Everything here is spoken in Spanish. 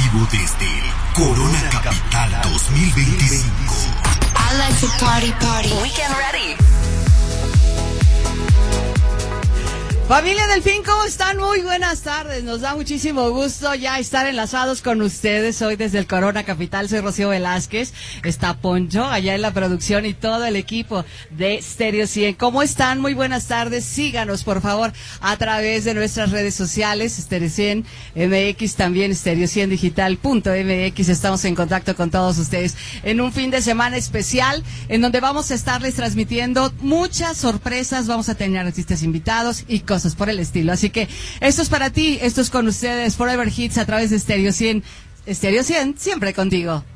vivo desde el Corona Capital 2025. I like to party. Weekend ready. Familia Delfín, ¿cómo están? Muy buenas tardes. Nos da muchísimo gusto ya estar enlazados con ustedes hoy desde el Corona Capital. Soy Rocío Velázquez. Está Poncho allá en la producción y todo el equipo de Stereo 100. ¿Cómo están? Muy buenas tardes. Síganos, por favor, a través de nuestras redes sociales, Stereo 100 MX, también stereo100digital.mx. Estamos en contacto con todos ustedes en un fin de semana especial en donde vamos a estarles transmitiendo muchas sorpresas. Vamos a tener artistas invitados y cosas por el estilo. Así que esto es para ti, esto es con ustedes, Forever Hits a través de Stereo 100. Stereo 100, siempre contigo.